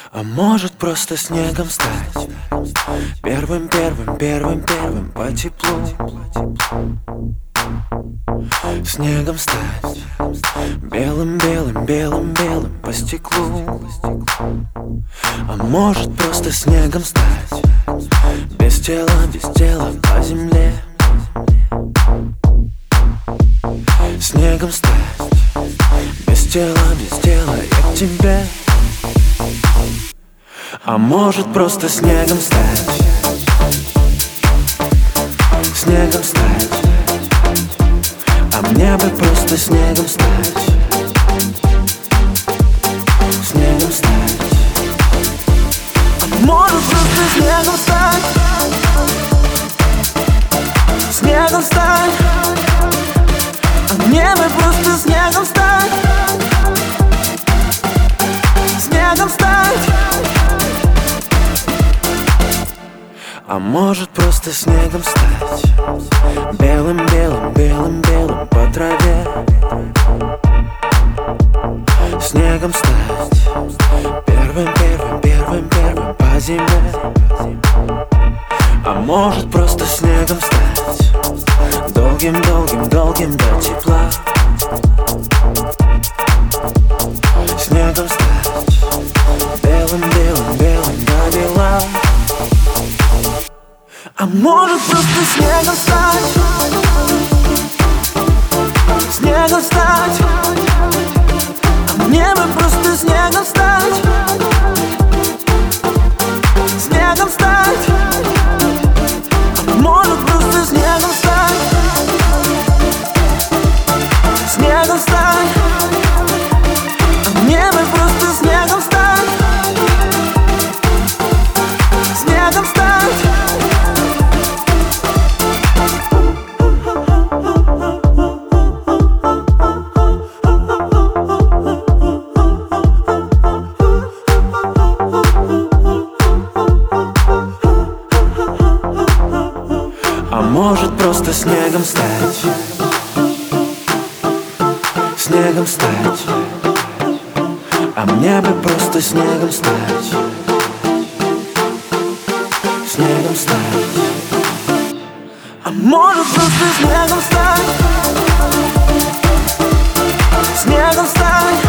А может просто снегом стать первым по теплу. Снегом стать белым по стеклу. А может просто снегом стать без тела по земле. Снегом стать без тела я к тебе. А может просто снегом стать, снегом стать. А мне бы просто снегом стать, снегом стать. А может просто снегом стать, снегом стать. А мне бы просто снегом стать, снегом стать. А может просто снегом стать белым по траве. Снегом стать первым по зиме. А может просто снегом стать долгим до тепла. Снегом стать белым до бела. А может просто снегом стать, снегом стать. А мне бы просто снегом стать, снегом стать. А может просто снегом стать, снегом стать. А мне бы просто снегом стать, снегом стать. А может просто снегом стать, снегом стать. А мне бы просто снегом стать, снегом стать. А может просто снегом стать, снегом стать.